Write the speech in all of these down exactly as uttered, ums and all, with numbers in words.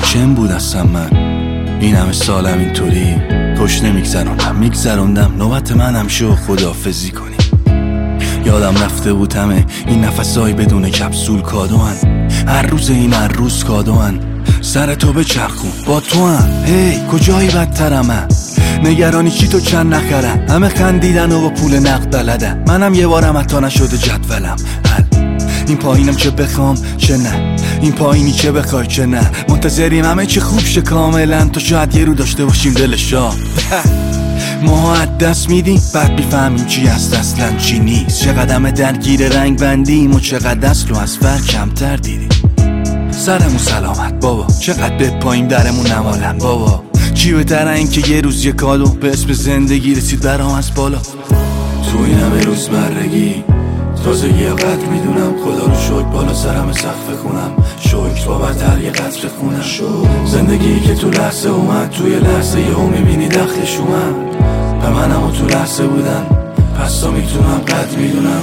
چم بود هستم من این همه سالم اینطوری خوش نمیگذرونم میگذروندم نوبت منم شو خداحافظی کنی. یادم رفته بود همه این نفسای بدون کپسول کادوان، هر روز این هر روز کادوان، سر تو بچرخون با تو هم هی کجایی بدترمه، نگرانی چی تو چند نخرم، همه خندیدن و با پول نقد بلدن، منم یه بارم حتی نشده جدولم حل. این پایینم چه بخوام چه نه، این پایینی چه بخوای چه نه، منتظریم همه چه خوب شه کاملا تا شاید یه رو داشته باشیم دلشا. ما از دست میدیم بعد بیفهمیم چی هست اصلا چی نیست، چقدر همه درگیر رنگ بندیم و چقدر اصل و از فر کمتر دیدیم. سرمون سلامت بابا، چقدر به پایین درمون نمالن بابا، چی بهتره این که یه روز یه کادو به اسم زندگی رسید برام از بالا. تو این همه روزمرگی تازگی یا قدر میدونم، خدا رو شکر بالا سرم سقف خونم، شکر بابتر یه قطر خونم، زندگی که تو لحظه اومد توی لحظه یهو میبینی دخلش اومد به منم و تو لحظه بودن، پس تا میتونم قدر میدونم.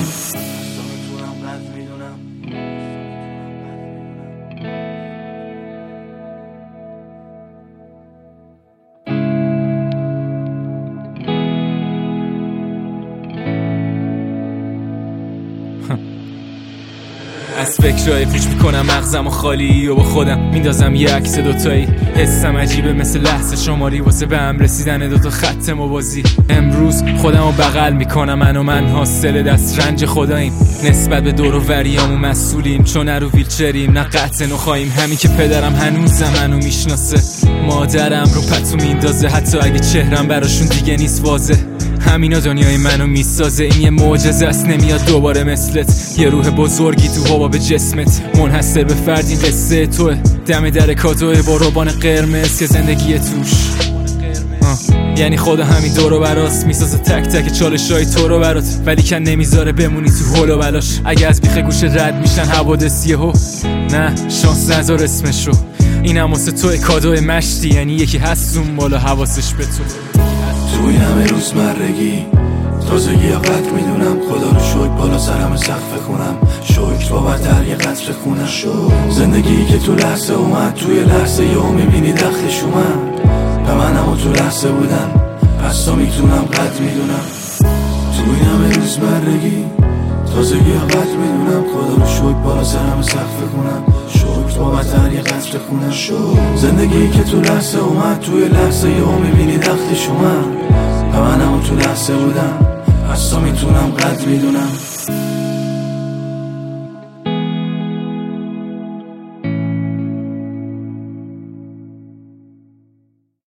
از فکرهای پیچ میکنم مغزم و خالی و با خودم میندازم یه عکس دوتایی، حسم عجیبه مثل لحظه شماری واسه به هم رسیدن دوتا خط موازی. امروز خودم رو بغل میکنم، من و من حاصل دست رنج خداییم، نسبت به دور و وریامو مسئولیم، چون نه رو ویلچریم نه قطع نخواهیم، همین که پدرم هنوزم منو میشناسه، مادرم رو پتو میندازه حتی اگه چهرم براشون دیگه نیست واضح، همینا دنیای منو میسازه، این یه معجزه است نمیاد دوباره مثلت، یه روح بزرگی تو هوا به جسمت، منحصر به فرد این قصه توه، دم در کادوه با روبان قرمز که زندگی توش آه. یعنی خدا همین دور و براست میسازه تک تک چالشای تو رو برات، ولی کن نمیذاره بمونی تو هول و بلاش، اگه از بیخ گوش رد میشن حوادث یهو نه شانس نذار اسمشو، این هم واسه توی کادو مشتی، یعنی یکی هست اون بالا حواسش به تو. تو این همه روزمرگی تازگی یا قدر میدونم، خدا رو شکر بالا سرم سقف خونم، شکر بابتر یه قطر خونم، زندگی که تو لحظه اومد توی لحظه یهو میبینی دخلش اومد به منم و تو لحظه بودن، پس تا میتونم قدر میدونم. تو این همه روزمرگی تازگی یا قدر میدونم، خدا رو شکر بالا سرم سقف خونم، شکر بابتر یه قطر خونم، زندگی که تو لحظه اومد توی لحظه یهو میبینی دخلش اومد به منم و تو لحظه بودم، پس تا میتونم قدر میدونم.